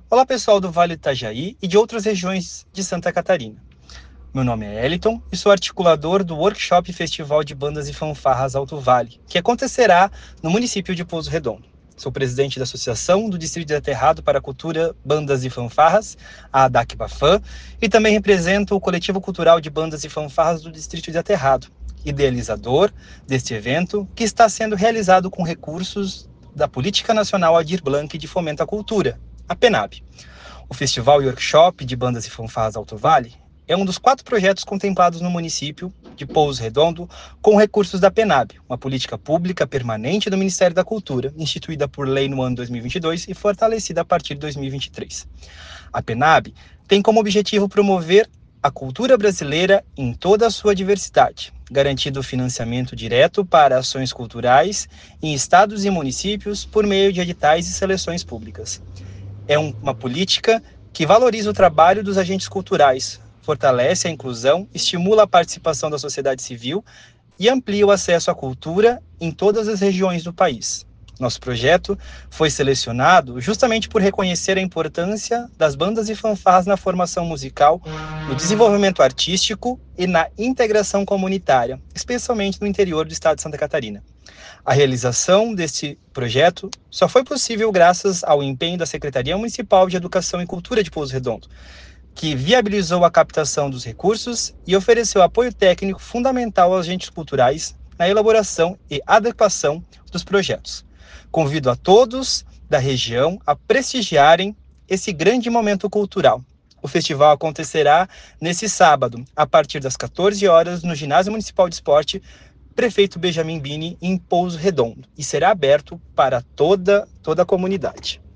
Olá pessoal do Vale do Itajaí e de outras regiões de Santa Catarina. Meu nome é Eliton e sou articulador do Workshop Festival de Bandas e Fanfarras Alto Vale, que acontecerá no município de Pouso Redondo. Sou presidente da Associação do Distrito de Aterrado para a Cultura, Bandas e Fanfarras, a ADAC-BAFAM, e também represento o Coletivo Cultural de Bandas e Fanfarras do Distrito de Aterrado, idealizador deste evento, que está sendo realizado com recursos da Política Nacional Aldir Blanc de Fomento à Cultura, a PENAB. O Festival e Workshop de Bandas e Fanfarras Alto Vale é um dos 4 projetos contemplados no município de Pouso Redondo com recursos da PENAB, uma política pública permanente do Ministério da Cultura, instituída por lei no ano 2022 e fortalecida a partir de 2023. A PENAB tem como objetivo promover a cultura brasileira em toda a sua diversidade, garantindo financiamento direto para ações culturais em estados e municípios por meio de editais e seleções públicas. É uma política que valoriza o trabalho dos agentes culturais, fortalece a inclusão, estimula a participação da sociedade civil e amplia o acesso à cultura em todas as regiões do país. Nosso projeto foi selecionado justamente por reconhecer a importância das bandas e fanfarras na formação musical, no desenvolvimento artístico e na integração comunitária, especialmente no interior do estado de Santa Catarina. A realização deste projeto só foi possível graças ao empenho da Secretaria Municipal de Educação e Cultura de Pouso Redondo, que viabilizou a captação dos recursos e ofereceu apoio técnico fundamental aos agentes culturais na elaboração e adequação dos projetos. Convido a todos da região a prestigiarem esse grande momento cultural. O festival acontecerá nesse sábado, a partir das 14 horas, no Ginásio Municipal de Esporte Prefeito Benjamin Bini, em Pouso Redondo, e será aberto para toda a comunidade.